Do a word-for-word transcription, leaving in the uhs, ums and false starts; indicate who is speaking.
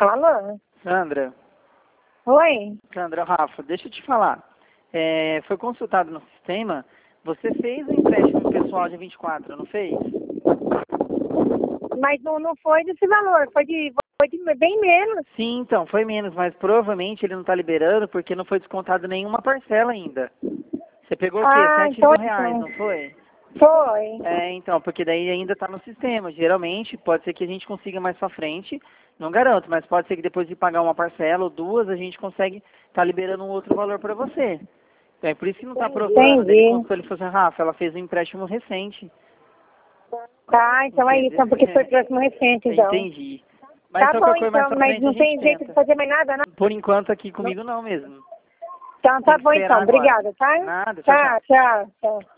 Speaker 1: Fala.
Speaker 2: Sandra,
Speaker 1: Oi.
Speaker 2: Sandra, Rafa, deixa eu te falar. É, foi consultado no sistema, você fez o empréstimo pessoal de vinte e quatro, não fez?
Speaker 1: Mas não, não foi desse valor, foi de, foi de bem menos.
Speaker 2: Sim, então, foi menos, mas provavelmente ele não está liberando porque não foi descontado nenhuma parcela ainda. Você pegou o quê?
Speaker 1: Ah,
Speaker 2: Sete
Speaker 1: então
Speaker 2: mil
Speaker 1: é
Speaker 2: reais,
Speaker 1: isso.
Speaker 2: não foi?
Speaker 1: Foi.
Speaker 2: É, então, porque daí ainda está no sistema. Geralmente, pode ser que a gente consiga mais pra frente, não garanto, mas pode ser que depois de pagar uma parcela ou duas, a gente consegue estar tá liberando um outro valor para você. Então, é por isso que não está aprovando. Daí ele
Speaker 1: Entendi.
Speaker 2: consultou, ele falou assim, Rafa, ela fez um empréstimo recente.
Speaker 1: Tá, então é isso,
Speaker 2: Entendeu?
Speaker 1: porque foi próximo recente, então.
Speaker 2: Entendi. Mas
Speaker 1: Tá
Speaker 2: então,
Speaker 1: bom,
Speaker 2: qualquer coisa mais
Speaker 1: então,
Speaker 2: pra
Speaker 1: mas
Speaker 2: frente a
Speaker 1: não
Speaker 2: gente
Speaker 1: tem jeito de
Speaker 2: tenta.
Speaker 1: fazer mais nada, não?
Speaker 2: Por enquanto aqui comigo não mesmo.
Speaker 1: Então
Speaker 2: Tem
Speaker 1: tá
Speaker 2: que
Speaker 1: bom,
Speaker 2: esperar
Speaker 1: então.
Speaker 2: agora.
Speaker 1: Obrigada, tá?
Speaker 2: Nada, tchau, tchau.
Speaker 1: Tá, tchau, tchau.